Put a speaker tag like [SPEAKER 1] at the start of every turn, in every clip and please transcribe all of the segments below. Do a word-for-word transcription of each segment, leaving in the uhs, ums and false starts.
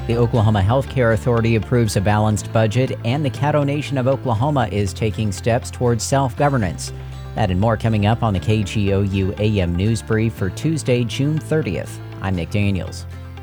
[SPEAKER 1] The Oklahoma Healthcare Authority approves a balanced budget, and the Caddo Nation of Oklahoma is taking steps towards self-governance. That and more coming up on the K G O U A M News Brief for Tuesday, June thirtieth. I'm Nick Daniels.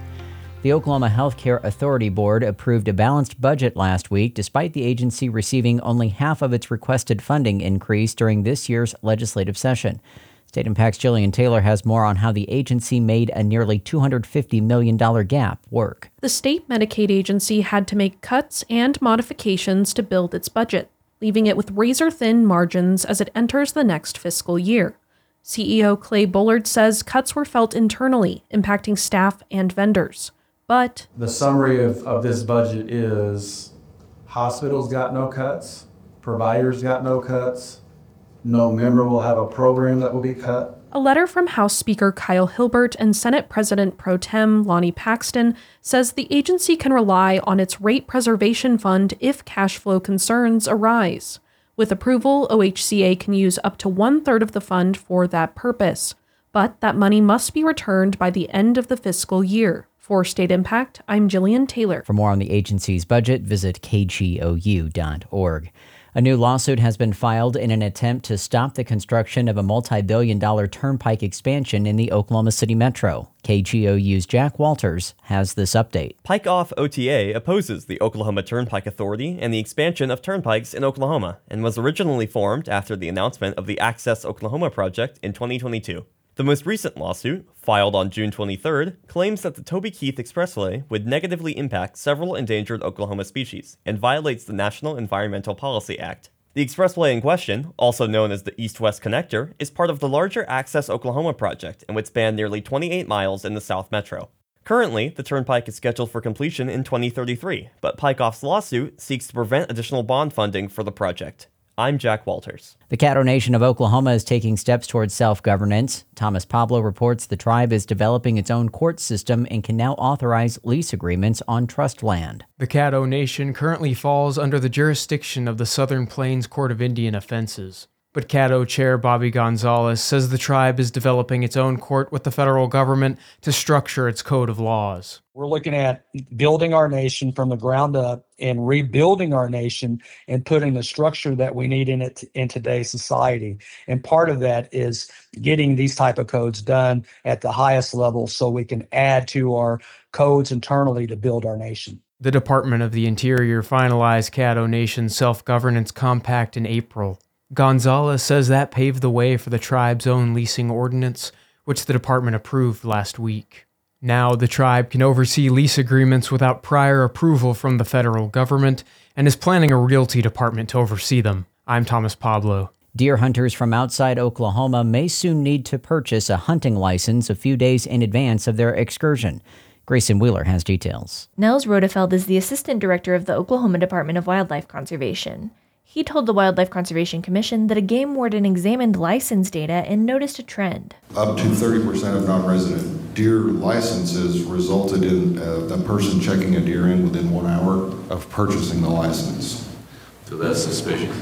[SPEAKER 1] The Oklahoma Healthcare Authority Board approved a balanced budget last week, despite the agency receiving only half of its requested funding increase during this year's legislative session. State Impact's Jillian Taylor has more on how the agency made a nearly two hundred fifty million dollars gap work.
[SPEAKER 2] The state Medicaid agency had to make cuts and modifications to build its budget, leaving it with razor-thin margins as it enters the next fiscal year. C E O Clay Bullard says cuts were felt internally, impacting staff and vendors. But
[SPEAKER 3] the summary of, of this budget is hospitals got no cuts, providers got no cuts, no member will have a program that will be cut.
[SPEAKER 2] A letter from House Speaker Kyle Hilbert and Senate President Pro Tem Lonnie Paxton says the agency can rely on its rate preservation fund if cash flow concerns arise. With approval, O H C A can use up to one-third of the fund for that purpose, but that money must be returned by the end of the fiscal year. For State Impact, I'm Jillian Taylor.
[SPEAKER 1] For more on the agency's budget, visit K G O U dot org. A new lawsuit has been filed in an attempt to stop the construction of a multi-billion dollar turnpike expansion in the Oklahoma City Metro. K G O U's Jack Walters has this update.
[SPEAKER 4] Pike Off O T A opposes the Oklahoma Turnpike Authority and the expansion of turnpikes in Oklahoma, and was originally formed after the announcement of the Access Oklahoma project in twenty twenty-two. The most recent lawsuit, filed on June twenty-third, claims that the Toby Keith Expressway would negatively impact several endangered Oklahoma species and violates the National Environmental Policy Act. The expressway in question, also known as the East-West Connector, is part of the larger Access Oklahoma project and would span nearly twenty-eight miles in the South Metro. Currently, the turnpike is scheduled for completion in twenty thirty-three, but Pikeoff's lawsuit seeks to prevent additional bond funding for the project. I'm Jack Walters.
[SPEAKER 1] The Caddo Nation of Oklahoma is taking steps towards self-governance. Thomas Pablo reports the tribe is developing its own court system and can now authorize lease agreements on trust land.
[SPEAKER 5] The Caddo Nation currently falls under the jurisdiction of the Southern Plains Court of Indian Offenses. But Caddo Chair Bobby Gonzalez says the tribe is developing its own court with the federal government to structure its code of laws.
[SPEAKER 6] We're looking at building our nation from the ground up and rebuilding our nation and putting the structure that we need in it in today's society. And part of that is getting these type of codes done at the highest level so we can add to our codes internally to build our nation.
[SPEAKER 5] The Department of the Interior finalized Caddo Nation's self-governance compact in April. Gonzalez says that paved the way for the tribe's own leasing ordinance, which the department approved last week. Now, the tribe can oversee lease agreements without prior approval from the federal government and is planning a realty department to oversee them. I'm Thomas Pablo.
[SPEAKER 1] Deer hunters from outside Oklahoma may soon need to purchase a hunting license a few days in advance of their excursion. Grayson Wheeler has details.
[SPEAKER 7] Nels Rodefeld is the assistant director of the Oklahoma Department of Wildlife Conservation. He told the Wildlife Conservation Commission that a game warden examined license data and noticed a trend.
[SPEAKER 8] Up to thirty percent of non-resident deer licenses resulted in a, a person checking a deer in within one hour of purchasing the license.
[SPEAKER 9] So that's suspicious.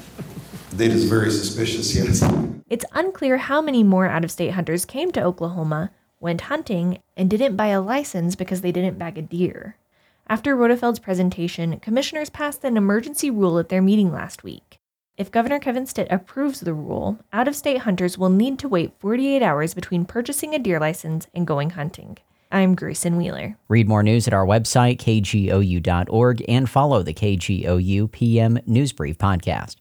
[SPEAKER 8] That is very suspicious, yes.
[SPEAKER 7] It's unclear how many more out-of-state hunters came to Oklahoma, went hunting, and didn't buy a license because they didn't bag a deer. After Rodefeld's presentation, commissioners passed an emergency rule at their meeting last week. If Governor Kevin Stitt approves the rule, out-of-state hunters will need to wait forty-eight hours between purchasing a deer license and going hunting. I'm Grayson Wheeler.
[SPEAKER 1] Read more news at our website, K G O U dot org, and follow the K G O U P M News Brief podcast.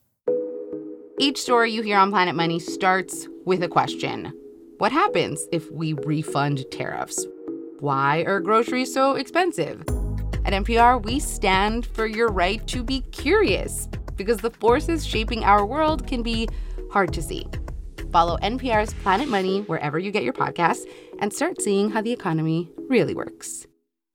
[SPEAKER 10] Each story you hear on Planet Money starts with a question. What happens if we refund tariffs? Why are groceries so expensive? At N P R, we stand for your right to be curious, because the forces shaping our world can be hard to see. Follow N P R's Planet Money wherever you get your podcasts and start seeing how the economy really works.